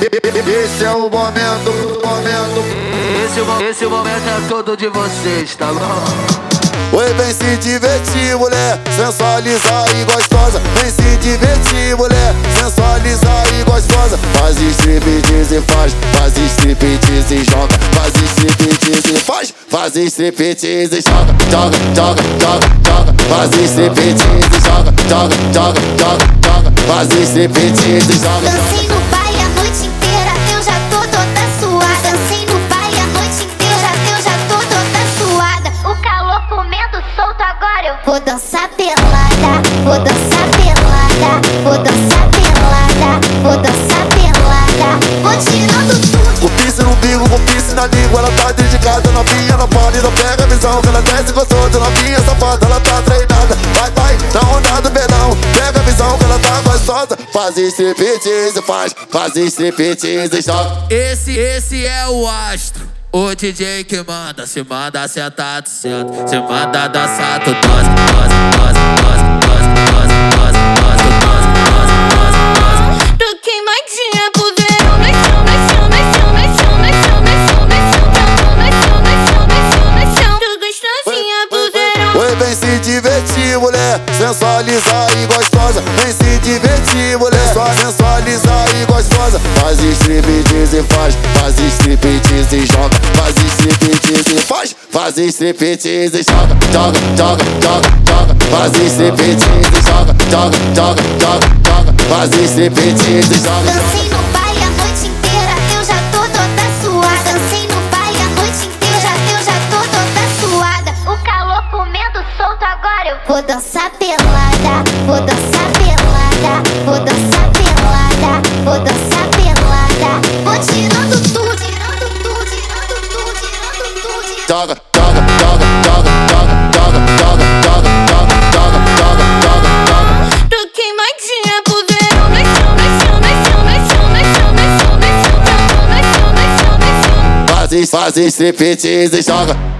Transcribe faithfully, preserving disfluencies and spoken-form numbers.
Esse é o momento, o momento. Esse, esse momento é todo de vocês, tá bom? Oi, vem se divertir, mulher, sensualizar e gostosa. Vem se divertir, mulher, sensualizar e gostosa. Faz striptease e faz, faz striptease e joga. Faz striptease e faz, faz striptease e joga. Joga, joga, joga, joga. Faz striptease e joga. Joga, joga, joga, joga. Faz striptease e joga. Dancei no baile a noite inteira, eu já tô toda suada. Dancei no baile a noite inteira, eu já tô toda suada. O calor comendo solto, agora eu vou dançar pelada. Vou dançar pelada, vou dançar pelada, vou dançar pelada. Vou tirando tudo. Com piercing no umbigo, com piercing na língua. Ela tá dedicada, novinha, não pode, não pega a visão. Que ela desce gostosa, novinha, safada, ela tá treinada. Vai, vai, na onda do verão. Pega a visão que ela tá gostosa. Faz striptease, faz, faz striptease, joga. Esse, esse é o astro, o D J que manda. Se manda sentar, tu senta. Se manda dançar, tu dança, dança, dança, dança, dança, dança, dança, dança, dança, dança, dança. Tô queimadinha pro verão. Vai chão, vai chão, vai chão, vai chão, vai chão, vai chão, vai chão, vai chão, vai chão, vai chão, vai chão. Tô gostosinha pro verão. Oi, vem se divertir, mulher, sensualizar e gostosa. Vem se divertir, mulher, só sensualizar e gostosa. Faz striptease e faz, faz striptease e joga. Faz striptease e faz, faz striptease e joga. Joga, joga, joga, joga. Faz striptease e joga. Joga, joga, joga, joga. Faz striptease e joga. Dancei no baile a noite inteira, eu já tô toda suada. Dancei no baile a noite inteira, eu já tô toda suada. O calor comendo solto, agora eu vou dançar pelada. Vou dançar pelada, vou dançar pelada, vou dançar pelada. Vou tirando tudo, tirando tudo, tirando tudo, tirando tudo. Joga, joga, joga, joga, joga, joga, joga, joga, joga, joga, joga, joga, joga. Tô queimadinha pro verão. Vai chão, vai chão, vai chão, vai chão, vai chão, vai chão, vai chão, vai chão, vai chão, vai chão. Faz, faz striptease e joga.